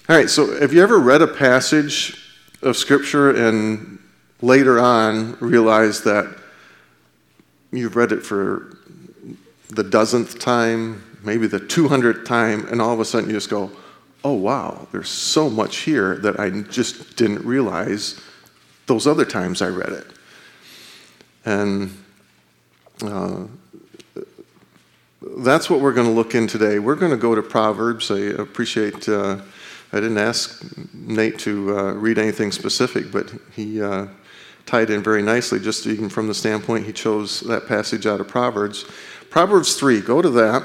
All right, so have you ever read a passage of Scripture and later on realized that you've read it for the dozenth time, maybe the 200th time, and all of a sudden you just go, oh wow, there's so much here that I just didn't realize those other times I read it. And that's what we're going to look in today. We're going to go to Proverbs. I appreciate, I didn't ask Nate to read anything specific, but he tied in very nicely, just even from the standpoint he chose that passage out of Proverbs. Proverbs 3, go to that.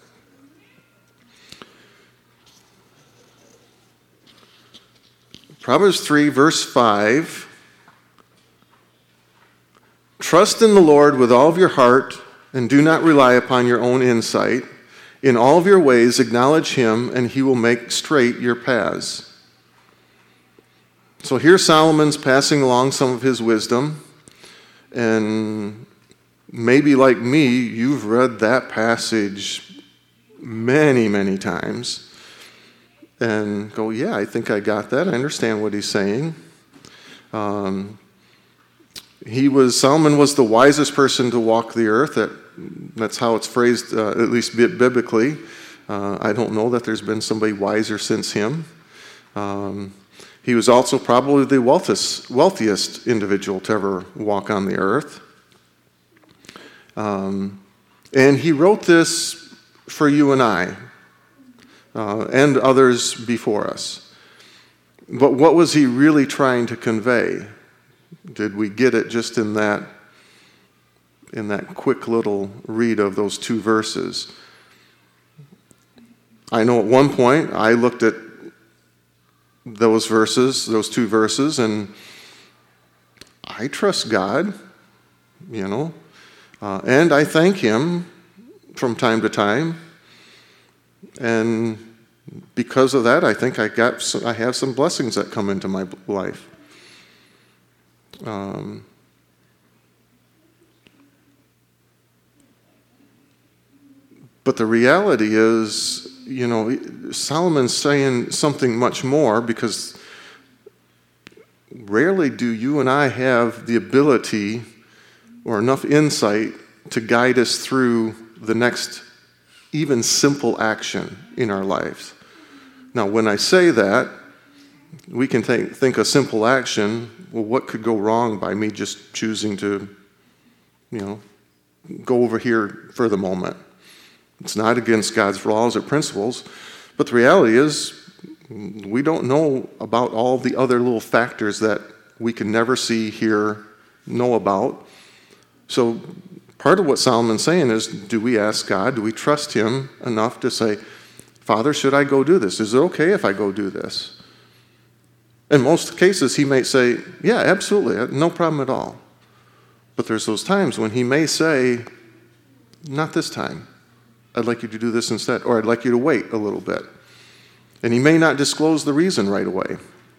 Proverbs 3, verse 5. Trust in the Lord with all of your heart, and do not rely upon your own insight. In all of your ways acknowledge him, and he will make straight your paths. So here Solomon's passing along some of his wisdom, and maybe like me, you've read that passage many, many times, and go, yeah, I think I got that. I understand what he's saying. Solomon was the wisest person to walk the earth. That's how it's phrased, at least biblically. I don't know that there's been somebody wiser since him. He was also probably the wealthiest individual to ever walk on the earth. And he wrote this for you and I, and others before us. But what was he really trying to convey? Did we get it just in that quick little read of those two verses? I know at one point I looked at those two verses, and I trust God, and I thank him from time to time. And because of that, I think I have some blessings that come into my life. But the reality is, Solomon's saying something much more, because rarely do you and I have the ability or enough insight to guide us through the next even simple action in our lives. Now, when I say that, we can think a simple action, well, what could go wrong by me just choosing to, go over here for the moment? It's not against God's laws or principles, but the reality is we don't know about all the other little factors that we can never see, hear, know about. So part of what Solomon's saying is, do we ask God, do we trust him enough to say, Father, should I go do this? Is it okay if I go do this? In most cases, he may say, yeah, absolutely, no problem at all. But there's those times when he may say, not this time. I'd like you to do this instead, or I'd like you to wait a little bit. And he may not disclose the reason right away.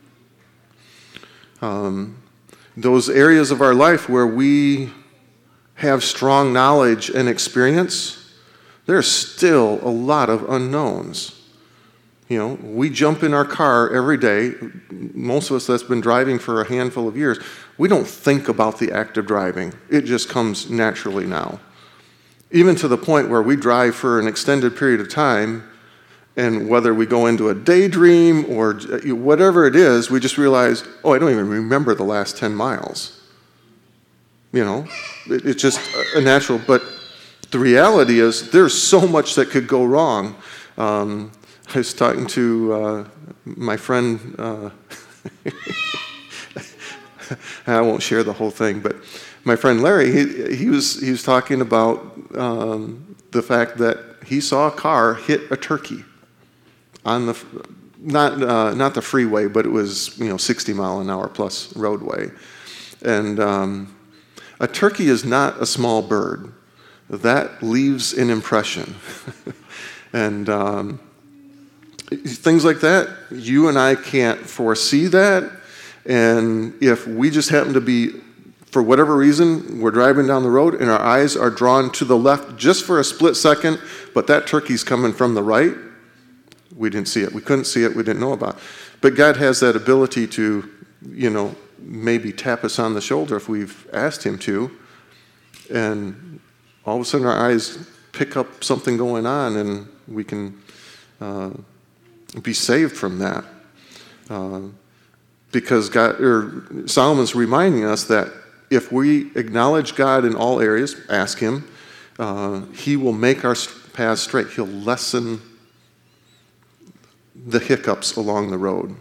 Those areas of our life where we have strong knowledge and experience, there's still a lot of unknowns. We jump in our car every day. Most of us that's been driving for a handful of years, we don't think about the act of driving. It just comes naturally now. Even to the point where we drive for an extended period of time, and whether we go into a daydream or whatever it is, we just realize, I don't even remember the last 10 miles. It's just a natural. But the reality is there's so much that could go wrong. I was talking to my friend, I won't share the whole thing, but my friend Larry, he was talking about the fact that he saw a car hit a turkey on the not the freeway, but it was 60 mile an hour plus roadway, and a turkey is not a small bird. That leaves an impression, and things like that, you and I can't foresee that. And if we just happen to be, for whatever reason, we're driving down the road and our eyes are drawn to the left just for a split second, but that turkey's coming from the right, we didn't see it. We couldn't see it. We didn't know about it. But God has that ability to, maybe tap us on the shoulder if we've asked him to. And all of a sudden our eyes pick up something going on and we can be saved from that. Because Solomon's reminding us that if we acknowledge God in all areas, ask him, he will make our paths straight. He'll lessen the hiccups along the road.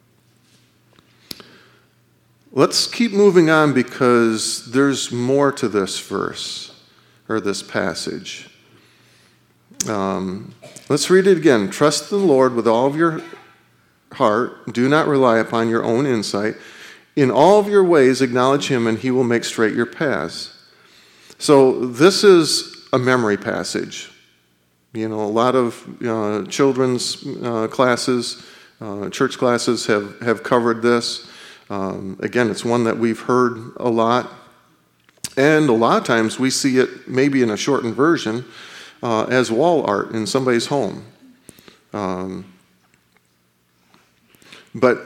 Let's keep moving on because there's more to this verse or this passage. Let's read it again. Trust the Lord with all of your heart. Do not rely upon your own insight. In all of your ways acknowledge him and he will make straight your paths. So this is a memory passage. A lot of children's classes, church classes have covered this. Again, it's one that we've heard a lot. And a lot of times we see it maybe in a shortened version as wall art in somebody's home. But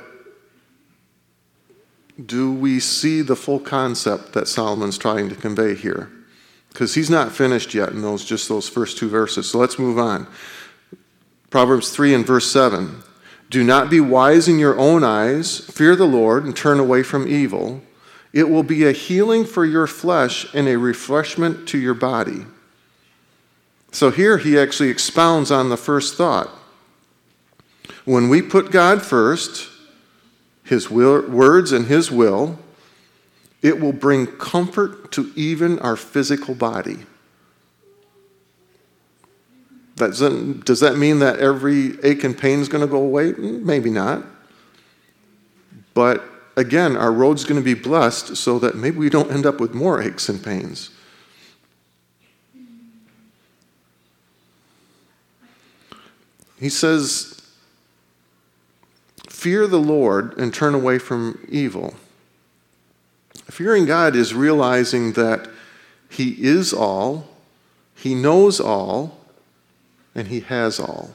do we see the full concept that Solomon's trying to convey here? Because he's not finished yet in those first two verses. So let's move on. Proverbs 3 and verse 7. Do not be wise in your own eyes. Fear the Lord and turn away from evil. It will be a healing for your flesh and a refreshment to your body. So here he actually expounds on the first thought. When we put God first, his words and his will, it will bring comfort to even our physical body. Does that mean that every ache and pain is going to go away? Maybe not. But again, our road's going to be blessed so that maybe we don't end up with more aches and pains. He says, fear the Lord and turn away from evil. Fearing God is realizing that he is all, he knows all, and he has all.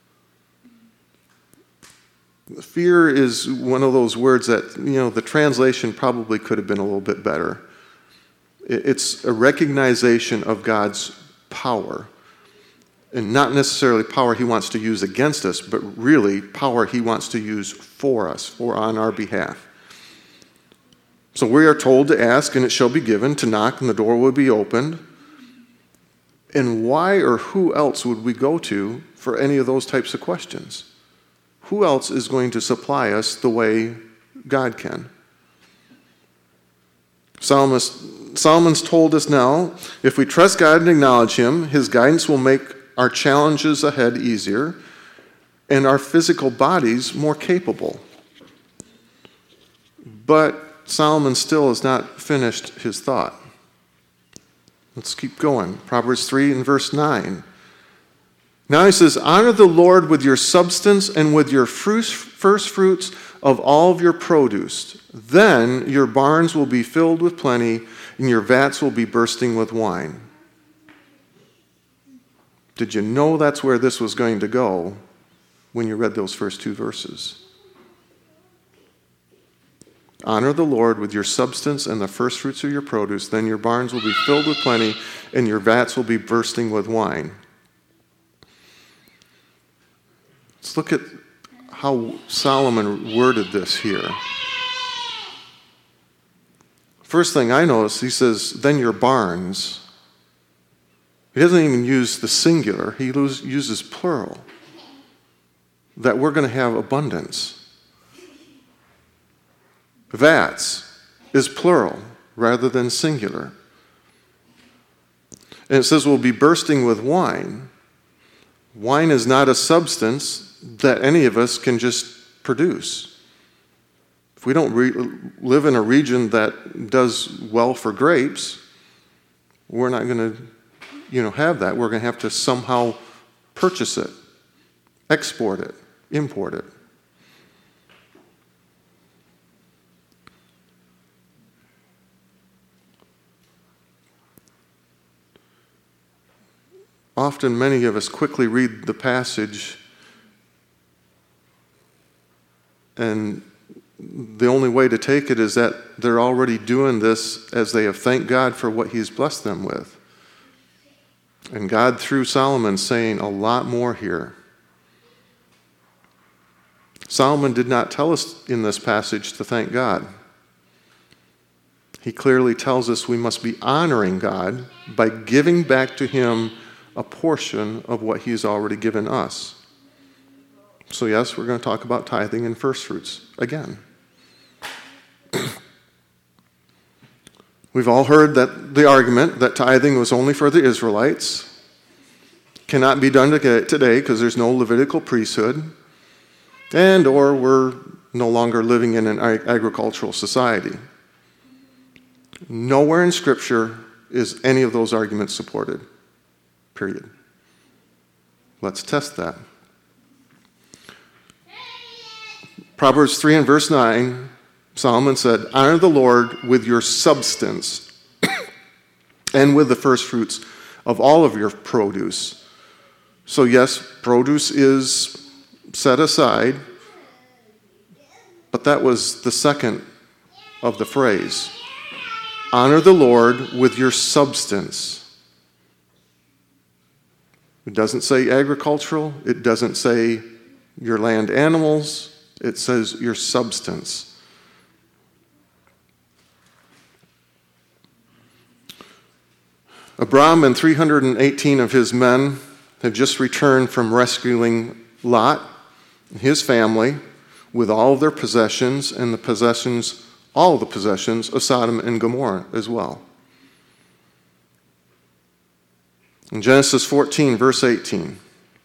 Fear is one of those words that, the translation probably could have been a little bit better. It's a recognition of God's power. And not necessarily power he wants to use against us, but really power he wants to use for us, or on our behalf. So we are told to ask, and it shall be given, to knock, and the door will be opened. And why or who else would we go to for any of those types of questions? Who else is going to supply us the way God can? Solomon's told us now, if we trust God and acknowledge him, his guidance will make our challenges ahead easier and our physical bodies more capable. But Solomon still has not finished his thought. Let's keep going. Proverbs 3 and verse 9. Now he says, honor the Lord with your substance and with your first fruits of all of your produce. Then your barns will be filled with plenty, and your vats will be bursting with wine. Did you know that's where this was going to go when you read those first two verses? Honor the Lord with your substance and the first fruits of your produce. Then your barns will be filled with plenty, and your vats will be bursting with wine. Let's look at how Solomon worded this here. First thing I notice, he says, then your barns. He doesn't even use the singular. He uses plural. That we're going to have abundance. Vats is plural rather than singular. And it says we'll be bursting with wine. Wine is not a substance that any of us can just produce. If we don't live in a region that does well for grapes, we're not going to, have that. We're going to have to somehow purchase it, export it, import it. Often many of us quickly read the passage And the only way to take it is that they're already doing this as they have thanked God for what he's blessed them with. And God, through Solomon, saying a lot more here. Solomon did not tell us in this passage to thank God. He clearly tells us we must be honoring God by giving back to him a portion of what he's already given us. So yes, we're going to talk about tithing and first fruits again. We've all heard that the argument that tithing was only for the Israelites cannot be done today because there's no Levitical priesthood, and or we're no longer living in an agricultural society. Nowhere in Scripture is any of those arguments supported. Period. Let's test that. Proverbs 3 and verse 9, Solomon said, "Honor the Lord with your substance and with the first fruits of all of your produce." So yes, produce is set aside, but that was the second of the phrase. Honor the Lord with your substance. It doesn't say agricultural. It doesn't say your land animals. It says your substance. Abram and 318 of his men had just returned from rescuing Lot and his family with all of their possessions and all the possessions of Sodom and Gomorrah as well. In Genesis 14, verse 18,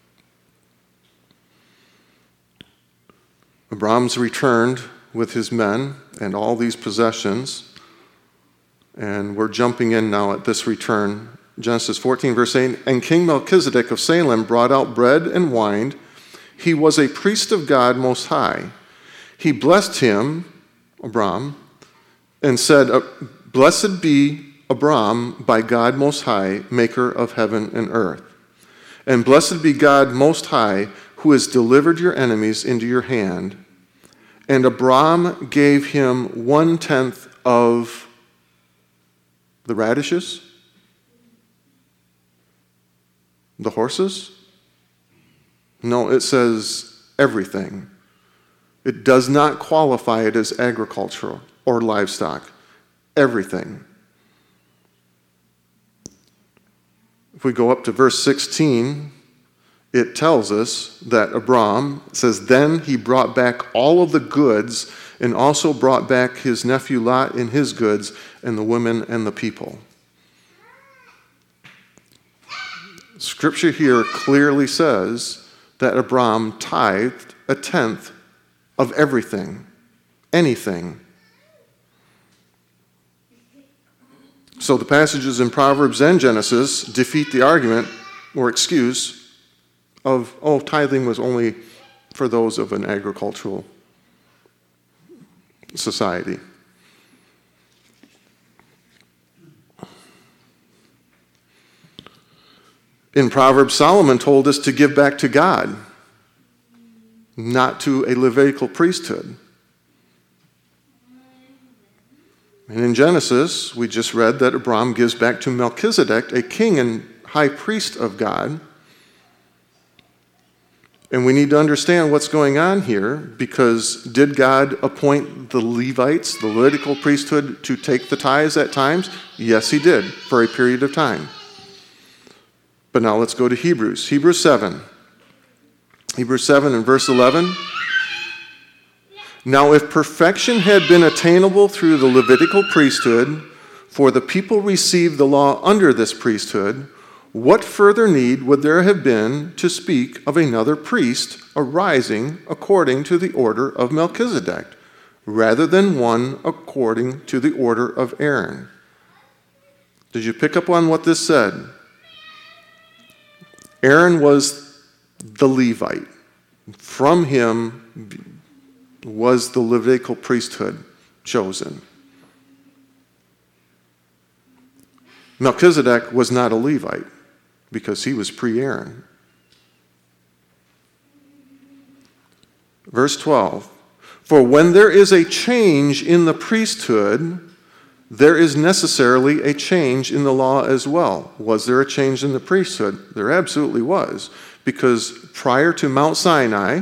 Abram's returned with his men and all these possessions, and we're jumping in now at this return. Genesis 14, verse 8, "And King Melchizedek of Salem brought out bread and wine. He was a priest of God Most High. He blessed him," Abram, "and said, 'Blessed be Abram by God Most High, maker of heaven and earth. And blessed be God Most High, who has delivered your enemies into your hand.' And Abram gave him 1/10 of the radishes, the horses." No, it says everything. It does not qualify it as agricultural or livestock. Everything. If we go up to verse 16, it tells us that Abram says, "Then he brought back all of the goods and also brought back his nephew Lot and his goods and the women and the people." Scripture here clearly says that Abram tithed 1/10 of everything, anything. So the passages in Proverbs and Genesis defeat the argument or excuse of, tithing was only for those of an agricultural society. In Proverbs, Solomon told us to give back to God, not to a Levitical priesthood. And in Genesis, we just read that Abram gives back to Melchizedek, a king and high priest of God. And we need to understand what's going on here, because did God appoint the Levites, the Levitical priesthood, to take the tithes at times? Yes, he did, for a period of time. But now let's go to Hebrews. Hebrews 7. Hebrews 7 and verse 11. "Now if perfection had been attainable through the Levitical priesthood, for the people received the law under this priesthood, what further need would there have been to speak of another priest arising according to the order of Melchizedek, rather than one according to the order of Aaron?" Did you pick up on what this said? Aaron was the Levite. From him was the Levitical priesthood chosen. Melchizedek was not a Levite because he was pre-Aaron. Verse 12, For when there is a change in the priesthood, there is necessarily a change in the law as well. Was there a change in the priesthood? There absolutely was. Because prior to Mount Sinai,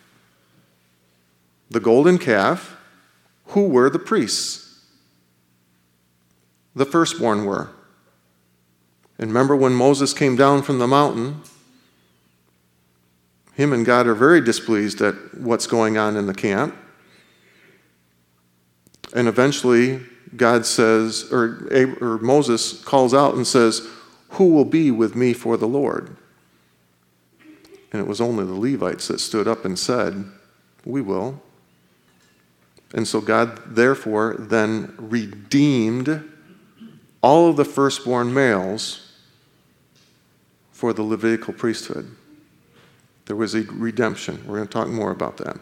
the golden calf, who were the priests? The firstborn were. And remember when Moses came down from the mountain, him and God are very displeased at what's going on in the camp. And eventually God says, or Moses calls out and says, who will be with me for the Lord? And it was only the Levites that stood up and said, we will. And so God, therefore, then redeemed all of the firstborn males for the Levitical priesthood. There was a redemption. We're going to talk more about that.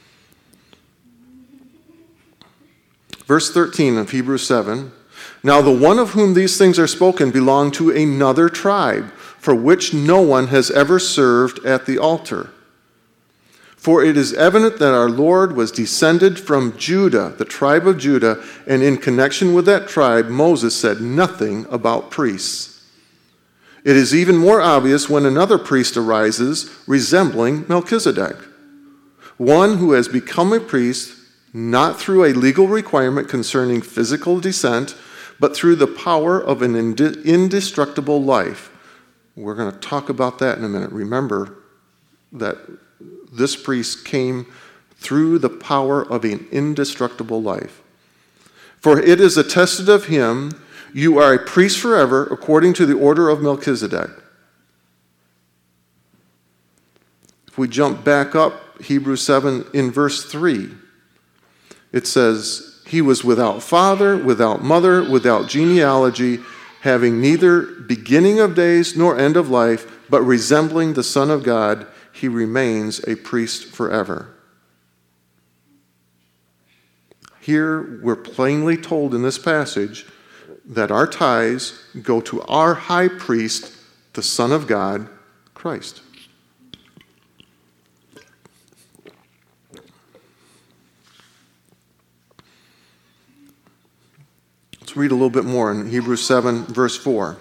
Verse 13 of Hebrews 7, now the one of whom these things are spoken belonged to another tribe, for which no one has ever served at the altar. For it is evident that our Lord was descended from Judah, the tribe of Judah, and in connection with that tribe, Moses said nothing about priests. It is even more obvious when another priest arises resembling Melchizedek, one who has become a priest not through a legal requirement concerning physical descent, but through the power of an indestructible life. We're going to talk about that in a minute. Remember that this priest came through the power of an indestructible life. For it is attested of him, you are a priest forever, according to the order of Melchizedek. If we jump back up, Hebrews 7 in verse 3, it says, he was without father, without mother, without genealogy, having neither beginning of days nor end of life, but resembling the Son of God, he remains a priest forever. Here we're plainly told in this passage that our tithes go to our high priest, the Son of God, Christ. Let's read a little bit more in Hebrews 7, verse 4.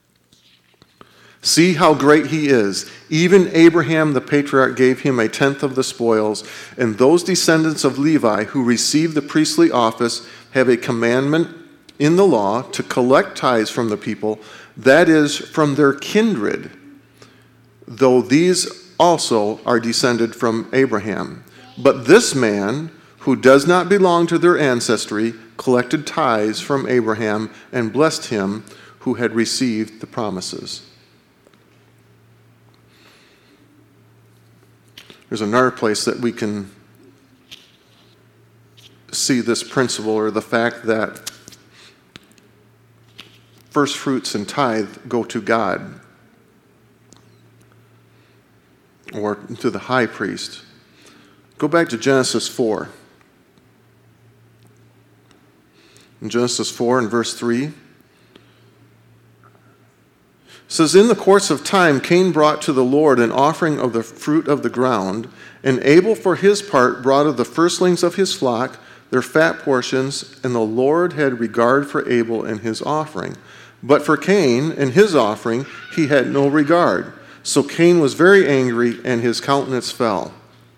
See how great he is. Even Abraham the patriarch gave him a tenth of the spoils, and those descendants of Levi who receive the priestly office have a commandment in the law to collect tithes from the people, that is, from their kindred, though these also are descended from Abraham. But this man, who does not belong to their ancestry, collected tithes from Abraham and blessed him who had received the promises. There's another place that we can see this principle, or the fact that first fruits and tithe go to God or to the high priest. Go back to Genesis 4. In Genesis 4 and verse 3, it says, in the course of time, Cain brought to the Lord an offering of the fruit of the ground, and Abel for his part brought of the firstlings of his flock, their fat portions, and the Lord had regard for Abel and his offering. But for Cain and his offering he had no regard. So Cain was very angry, and his countenance fell.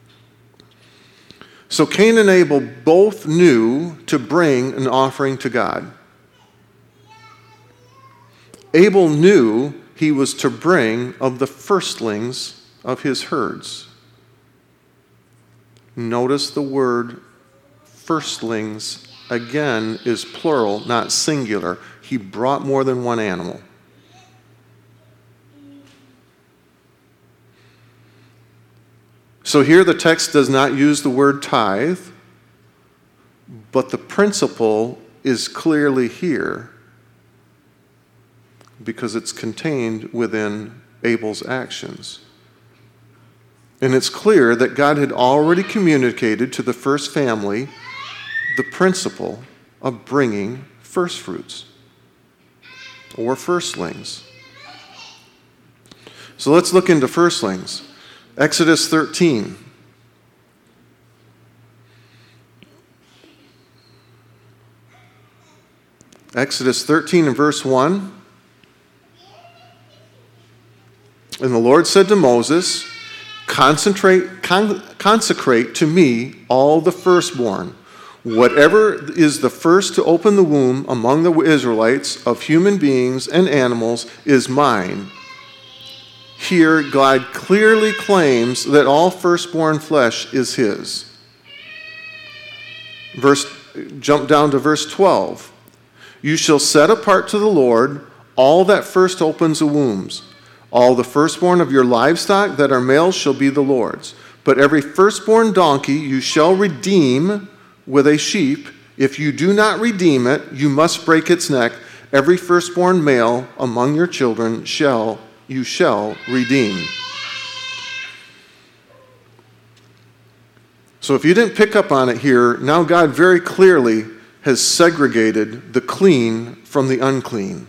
So Cain and Abel both knew to bring an offering to God. Abel knew he was to bring of the firstlings of his herds. Notice the word firstlings again is plural, not singular. He brought more than one animal. So here the text does not use the word tithe, but the principle is clearly here because it's contained within Abel's actions. And it's clear that God had already communicated to the first family the principle of bringing first fruits or firstlings. So let's look into firstlings. Exodus 13. Exodus 13 and verse 1. And the Lord said to Moses, consecrate to me all the firstborn. Whatever is the first to open the womb among the Israelites of human beings and animals is mine. Here, God clearly claims that all firstborn flesh is his. Jump down to verse 12. You shall set apart to the Lord all that first opens the wombs. All the firstborn of your livestock that are males shall be the Lord's. But every firstborn donkey you shall redeem with a sheep. If you do not redeem it, you must break its neck. Every firstborn male among your children you shall redeem. So if you didn't pick up on it here, now God very clearly has segregated the clean from the unclean.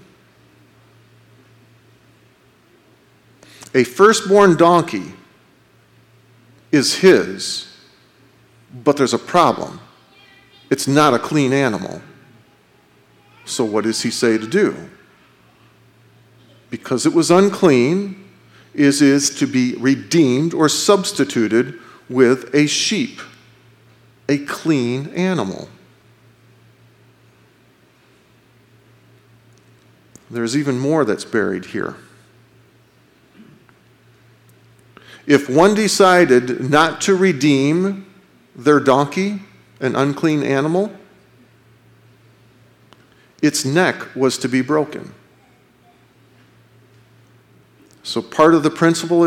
A firstborn donkey is his, but there's a problem. It's not a clean animal. So what does he say to do? Because it was unclean, is to be redeemed or substituted with a sheep, a clean animal. There's even more that's buried here. If one decided not to redeem their donkey, an unclean animal, its neck was to be broken. So part of the principle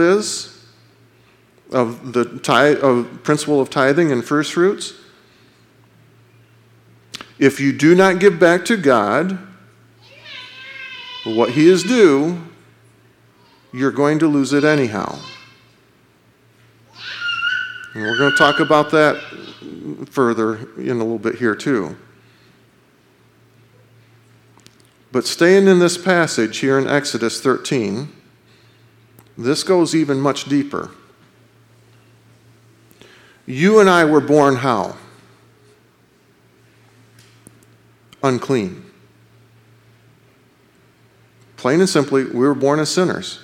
principle of tithing and first fruits, if you do not give back to God what he is due, you're going to lose it anyhow. And we're going to talk about that further in a little bit here too. But staying in this passage here in Exodus 13, this goes even much deeper. You and I were born how? Unclean. Plain and simply, we were born as sinners.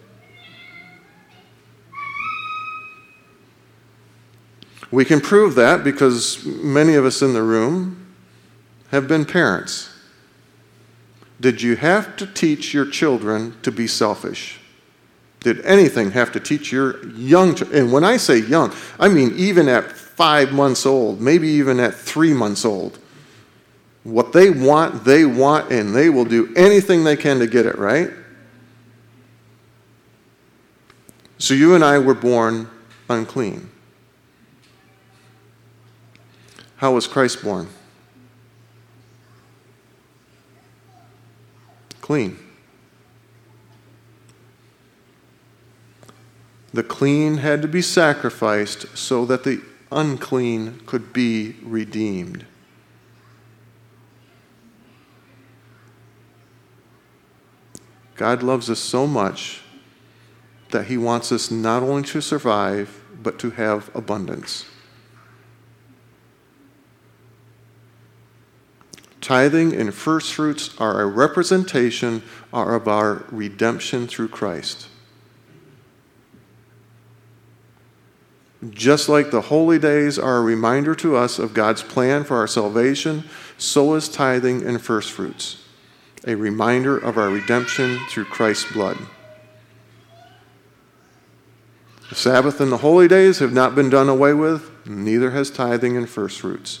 We can prove that because many of us in the room have been parents. Did you have to teach your children to be selfish? Did anything have to teach your young children? And when I say young, I mean even at 5 months old, maybe even at 3 months old. What they want, and they will do anything they can to get it, right? So you and I were born unclean. How was Christ born? Clean. The clean had to be sacrificed so that the unclean could be redeemed. God loves us so much that he wants us not only to survive, but to have abundance. Tithing and first fruits are a representation of our redemption through Christ. Just like the holy days are a reminder to us of God's plan for our salvation, so is tithing and first fruits, a reminder of our redemption through Christ's blood. The Sabbath and the holy days have not been done away with, neither has tithing and first fruits.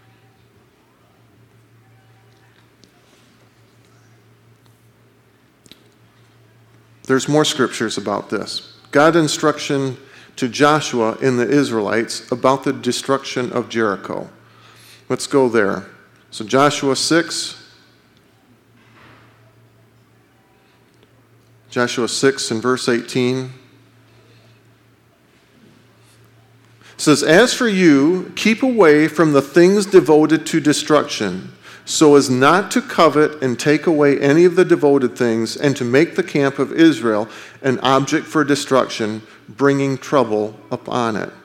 There's more scriptures about this. God's instruction to Joshua and the Israelites about the destruction of Jericho. Let's go there. So Joshua 6 and verse 18 says, "As for you, keep away from the things devoted to destruction, so as not to covet and take away any of the devoted things, and to make the camp of Israel an object for destruction, bringing trouble upon it."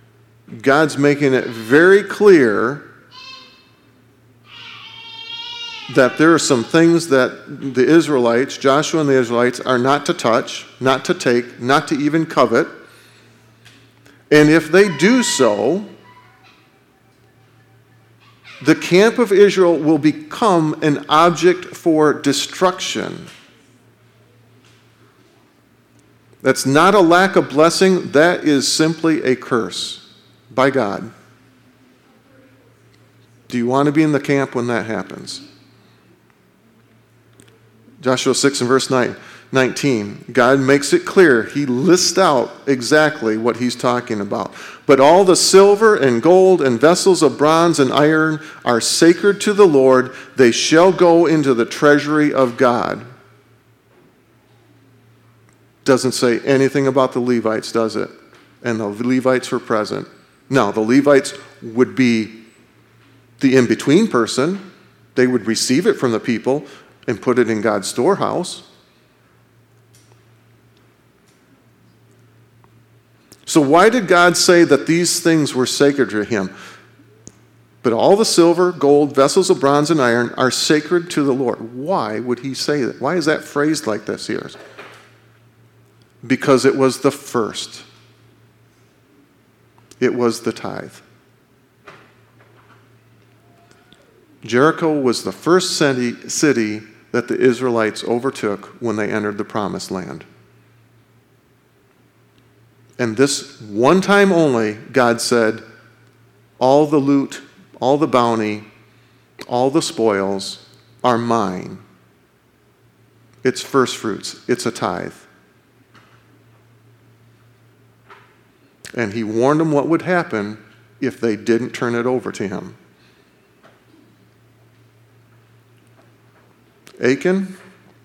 God's making it very clear that there are some things that the Israelites, Joshua and the Israelites, are not to touch, not to take, not to even covet. And if they do so, the camp of Israel will become an object for destruction. That's not a lack of blessing, that is simply a curse by God. Do you want to be in the camp when that happens? Joshua 6 and verse 19, God makes it clear. He lists out exactly what he's talking about. But all the silver and gold and vessels of bronze and iron are sacred to the Lord. They shall go into the treasury of God. Doesn't say anything about the Levites, does it? And the Levites were present. Now, the Levites would be the in-between person. They would receive it from the people and put it in God's storehouse. So why did God say that these things were sacred to him? But all the silver, gold, vessels of bronze and iron are sacred to the Lord. Why would he say that? Why is that phrased like this here? Because it was the first. It was the tithe. Jericho was the first city that the Israelites overtook when they entered the promised land. And this one time only, God said, all the loot, all the bounty, all the spoils are mine. It's first fruits. It's a tithe. And he warned them what would happen if they didn't turn it over to him. Achan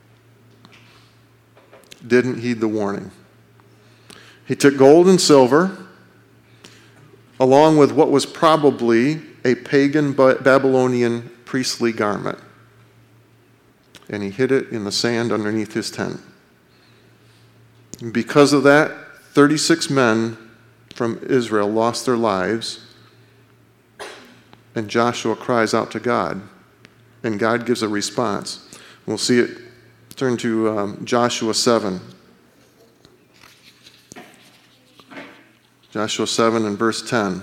didn't heed the warning. He took gold and silver, along with what was probably a pagan Babylonian priestly garment, and he hid it in the sand underneath his tent. And because of that, 36 men from Israel lost their lives, and Joshua cries out to God, and God gives a response. We'll see it. Turn to Joshua 7. Joshua 7 and verse 10.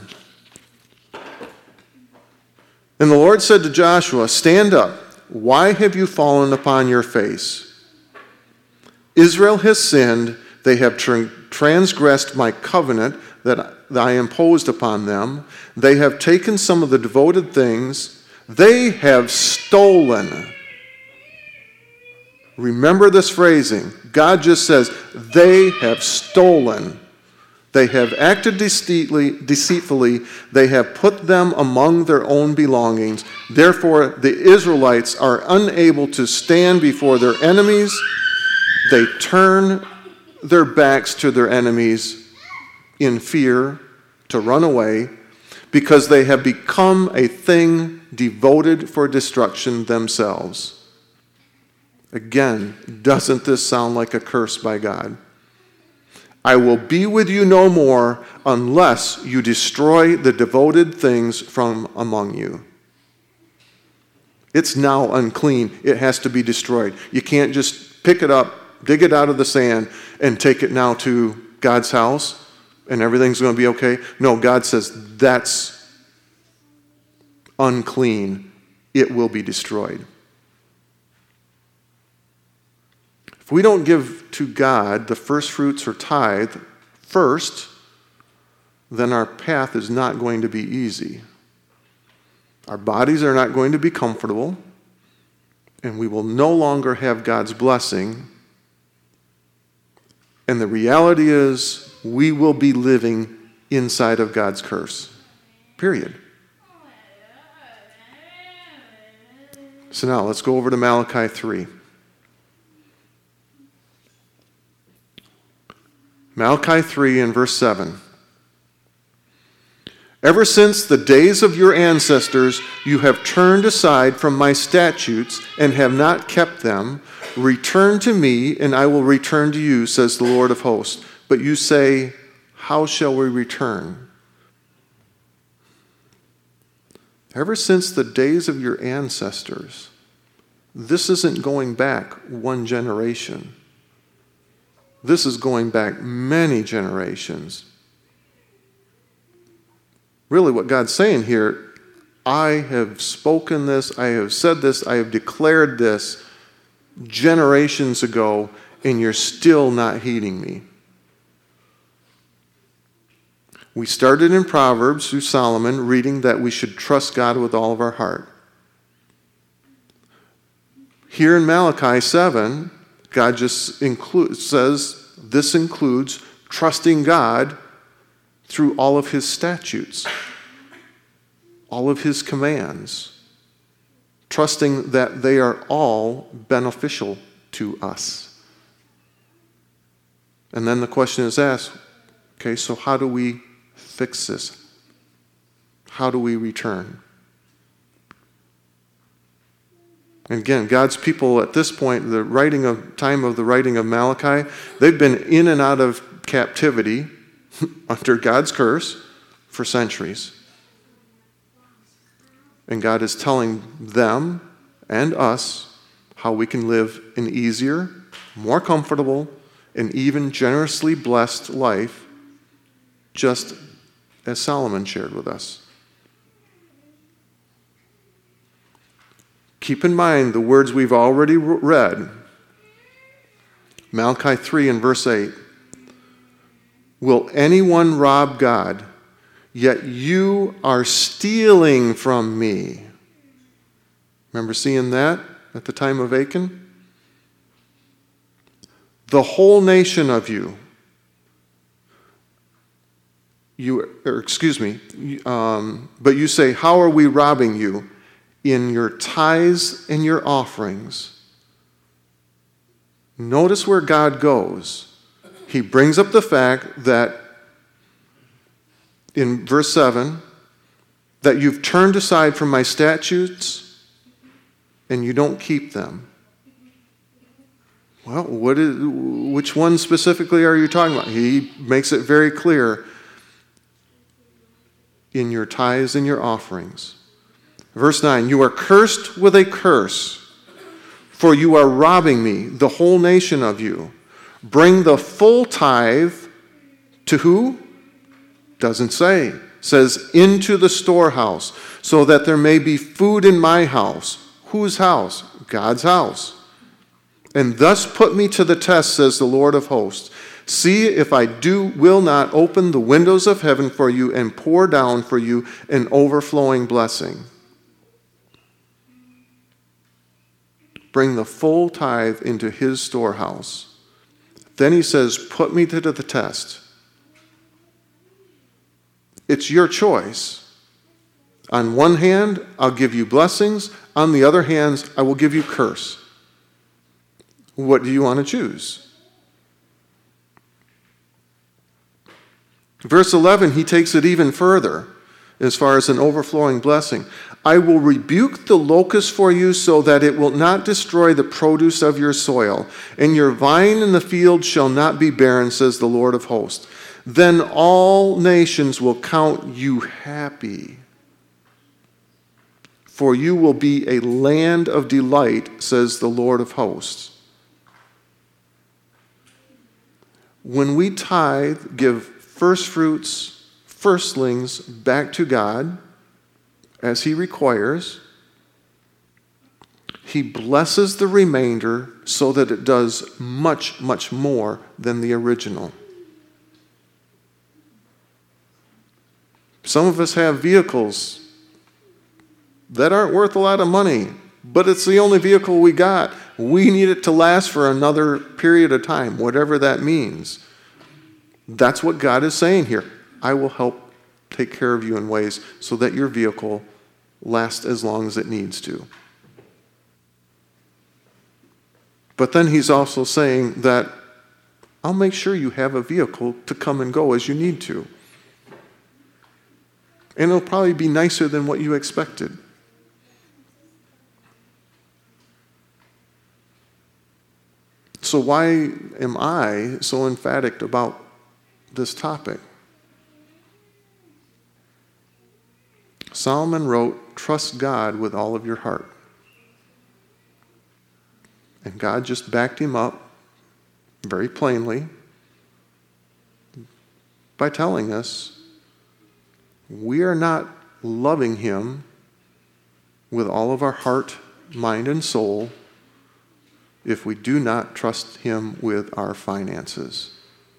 And the Lord said to Joshua, "Stand up. Why have you fallen upon your face? Israel has sinned. They have transgressed my covenant that I imposed upon them. They have taken some of the devoted things. They have stolen." Remember this phrasing. God just says, they have stolen. They have acted deceitfully. They have put them among their own belongings. Therefore, the Israelites are unable to stand before their enemies. They turn their backs to their enemies in fear to run away because they have become a thing devoted for destruction themselves. Again, doesn't this sound like a curse by God? I will be with you no more unless you destroy the devoted things from among you. It's now unclean. It has to be destroyed. You can't just pick it up, dig it out of the sand, and take it now to God's house, and everything's going to be okay. No, God says that's unclean. It will be destroyed. If we don't give to God the first fruits or tithe first, then our path is not going to be easy. Our bodies are not going to be comfortable, and we will no longer have God's blessing. And the reality is, we will be living inside of God's curse. Period. So now let's go over to Malachi 3. Malachi 3 and verse 7. Ever since the days of your ancestors, you have turned aside from my statutes and have not kept them. Return to me, and I will return to you, says the Lord of hosts. But you say, how shall we return? Ever since the days of your ancestors. this isn't going back one generation. This is going back many generations. Really, what God's saying here, I have spoken this, I have said this, I have declared this generations ago, and you're still not heeding me. We started in Proverbs through Solomon, reading that we should trust God with all of our heart. Here in Malachi 7, God just says this includes trusting God through all of his statutes, all of his commands, trusting that they are all beneficial to us. And then the question is asked, okay, so how do we fix this? How do we return? And again, God's people at this point, the time of the writing of Malachi, they've been in and out of captivity under God's curse for centuries. And God is telling them and us how we can live an easier, more comfortable, and even generously blessed life, just as Solomon shared with us. Keep in mind the words we've already read. Malachi 3 and verse 8. Will anyone rob God? Yet you are stealing from me. Remember seeing that at the time of Achan? The whole nation of you. But you say, how are we robbing you? In your tithes and your offerings. Notice where God goes. He brings up the fact that in verse 7, that you've turned aside from my statutes and you don't keep them. Well, which one specifically are you talking about? He makes it very clear. In your tithes and your offerings. Verse 9, you are cursed with a curse, for you are robbing me, the whole nation of you. Bring the full tithe to who? Doesn't say. Says, into the storehouse, so that there may be food in my house. Whose house? God's house. And thus put me to the test, says the Lord of hosts. See if I will not open the windows of heaven for you and pour down for you an overflowing blessing. Bring the full tithe into his storehouse. Then he says, put me to the test. It's your choice. On one hand, I'll give you blessings. On the other hand, I will give you curse. What do you want to choose? Verse 11, he takes it even further as far as an overflowing blessing. I will rebuke the locust for you so that it will not destroy the produce of your soil, and your vine in the field shall not be barren, says the Lord of hosts. Then all nations will count you happy, for you will be a land of delight, says the Lord of hosts. When we tithe, give first fruits, firstlings back to God, as he requires, he blesses the remainder so that it does much, much more than the original. Some of us have vehicles that aren't worth a lot of money, but it's the only vehicle we got. We need it to last for another period of time, whatever that means. That's what God is saying here. I will help take care of you in ways so that your vehicle lasts as long as it needs to. But then he's also saying that I'll make sure you have a vehicle to come and go as you need to. And it'll probably be nicer than what you expected. So why am I so emphatic about this topic? Solomon wrote, trust God with all of your heart. And God just backed him up very plainly by telling us we are not loving him with all of our heart, mind, and soul if we do not trust him with our finances.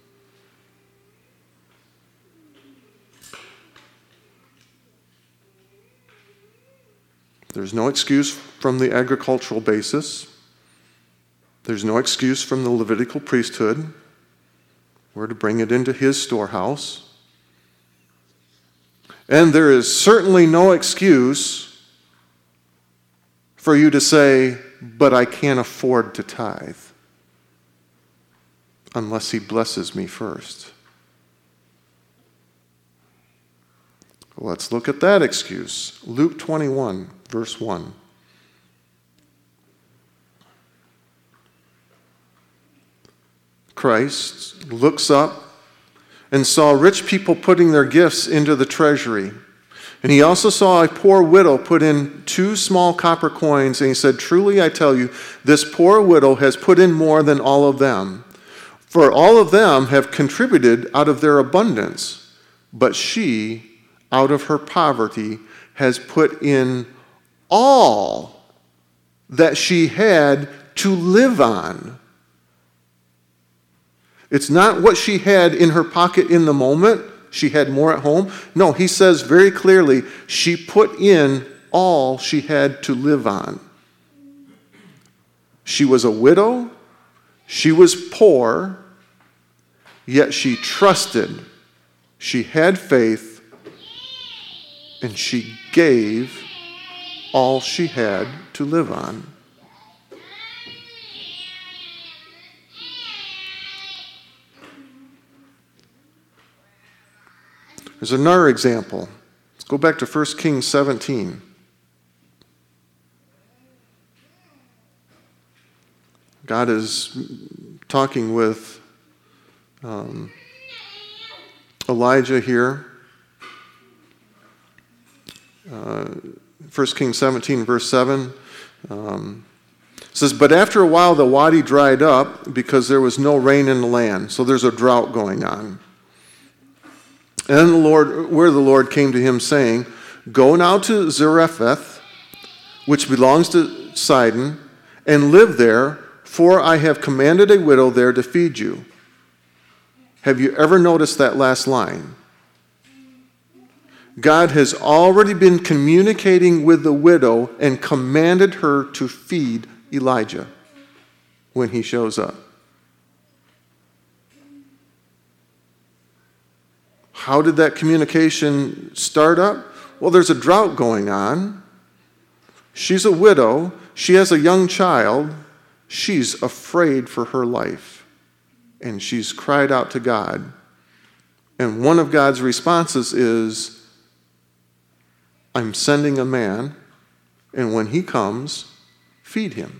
There's no excuse from the agricultural basis. There's no excuse from the Levitical priesthood. We're to bring it into his storehouse. And there is certainly no excuse for you to say, but I can't afford to tithe unless he blesses me first. Let's look at that excuse. Luke 21, verse 1. Christ looks up and saw rich people putting their gifts into the treasury. And he also saw a poor widow put in 2 small copper coins, and he said, "Truly I tell you, this poor widow has put in more than all of them. For all of them have contributed out of their abundance, but she, out of her poverty, has put in all that she had to live on." It's not what she had in her pocket in the moment. She had more at home. No, he says very clearly, she put in all she had to live on. She was a widow. She was poor. Yet she trusted. She had faith. And she gave all she had to live on. There's another example. Let's go back to 1 Kings 17. God is talking with Elijah here. 1 Kings 17, verse 7. Says, "But after a while the wadi dried up because there was no rain in the land." So there's a drought going on. And the Lord came to him, saying, "Go now to Zarephath, which belongs to Sidon, and live there, for I have commanded a widow there to feed you." Have you ever noticed that last line? God has already been communicating with the widow and commanded her to feed Elijah when he shows up. How did that communication start up? Well, there's a drought going on. She's a widow. She has a young child. She's afraid for her life. And she's cried out to God. And one of God's responses is, "I'm sending a man, and when he comes, feed him."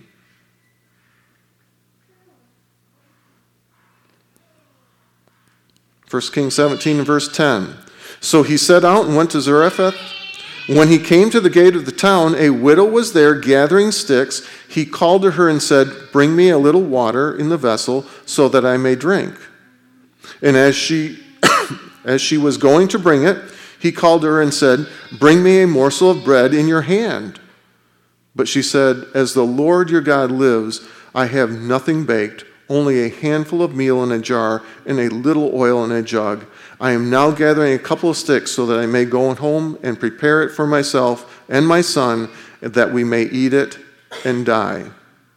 1 Kings 17, verse 10. "So he set out and went to Zarephath. When he came to the gate of the town, a widow was there gathering sticks. He called to her and said, 'Bring me a little water in the vessel so that I may drink.' And as she was going to bring it, he called to her and said, 'Bring me a morsel of bread in your hand.' But she said, 'As the Lord your God lives, I have nothing baked, only a handful of meal in a jar and a little oil in a jug. I am now gathering a couple of sticks so that I may go home and prepare it for myself and my son, that we may eat it and die.'"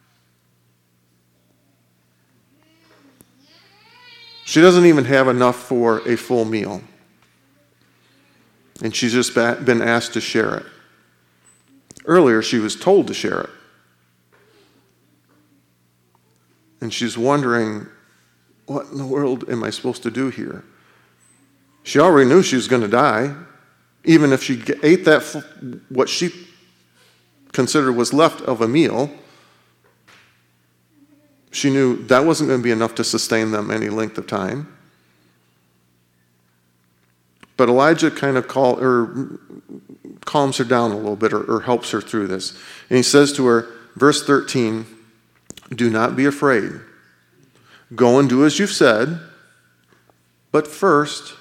She doesn't even have enough for a full meal. And she's just been asked to share it. Earlier, she was told to share it. And she's wondering, what in the world am I supposed to do here? She already knew she was going to die. Even if she ate that, what she considered was left of a meal, she knew that wasn't going to be enough to sustain them any length of time. But Elijah kind of calms her down a little bit, or helps her through this. And he says to her, verse 13, Do not be afraid. Go and do as you've said, but first,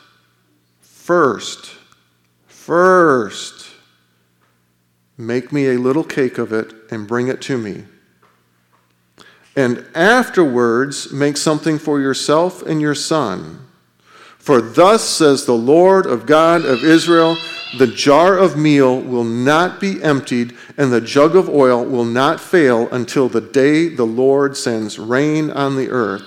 make me a little cake of it and bring it to me. And afterwards, make something for yourself and your son. For thus says the Lord of God of Israel, the jar of meal will not be emptied, and the jug of oil will not fail until the day the Lord sends rain on the earth.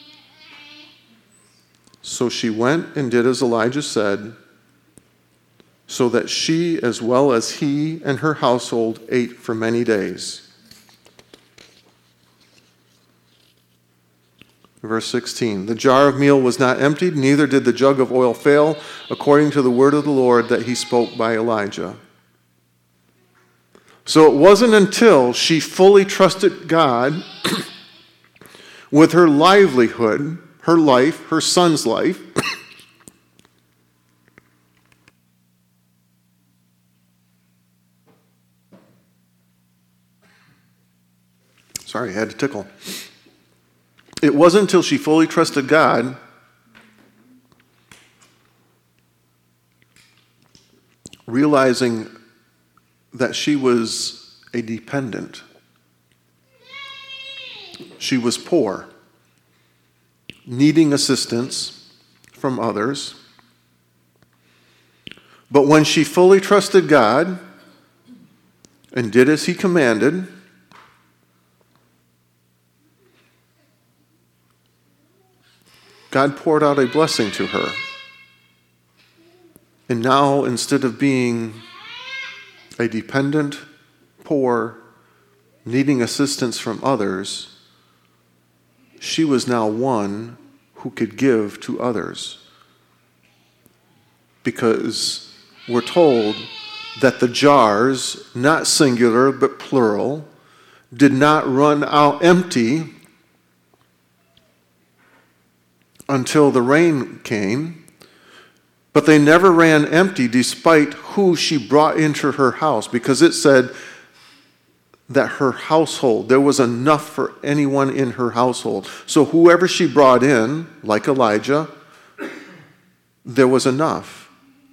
So she went and did as Elijah said, so that she as well as he and her household ate for many days. Verse 16, the jar of meal was not emptied, neither did the jug of oil fail, according to the word of the Lord that he spoke by Elijah. So it wasn't until she fully trusted God with her livelihood, her life, her son's life, sorry, I had to tickle. It wasn't until she fully trusted God realizing that she was a dependent. She was poor, needing assistance from others. But when she fully trusted God and did as he commanded, God poured out a blessing to her. And now, instead of being a dependent, poor, needing assistance from others, she was now one who could give to others. Because we're told that the jars, not singular but plural, did not run out empty until the rain came, but they never ran empty despite who she brought into her house, because it said that her household, there was enough for anyone in her household. So whoever she brought in, like Elijah, there was enough.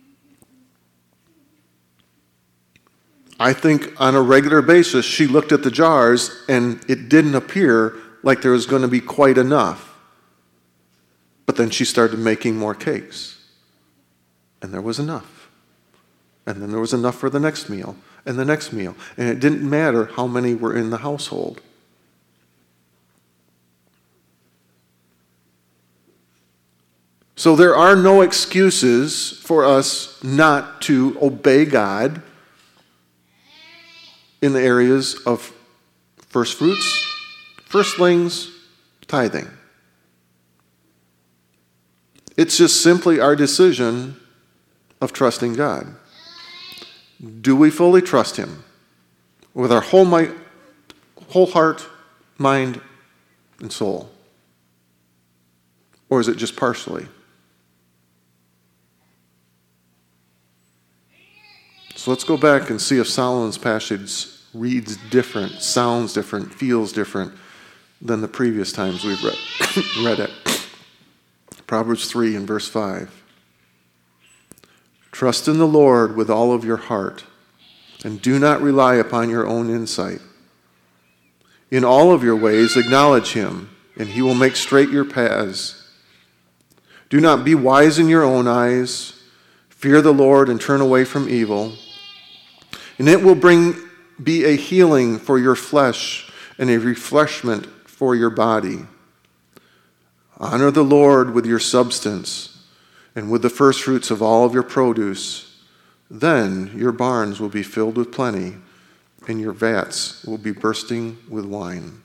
I think on a regular basis, she looked at the jars and it didn't appear like there was going to be quite enough. But then she started making more cakes. And there was enough. And then there was enough for the next meal and the next meal. And it didn't matter how many were in the household. So there are no excuses for us not to obey God in the areas of first fruits, firstlings, tithing. It's just simply our decision of trusting God. Do we fully trust him with our whole heart, mind, and soul? Or is it just partially? So let's go back and see if Solomon's passage reads different, sounds different, feels different than the previous times we've read it. Proverbs 3 and verse 5. Trust in the Lord with all of your heart, and do not rely upon your own insight. In all of your ways acknowledge him, and he will make straight your paths. Do not be wise in your own eyes. Fear the Lord and turn away from evil. And it will be a healing for your flesh and a refreshment for your body. Honor the Lord with your substance and with the firstfruits of all of your produce. Then your barns will be filled with plenty, and your vats will be bursting with wine.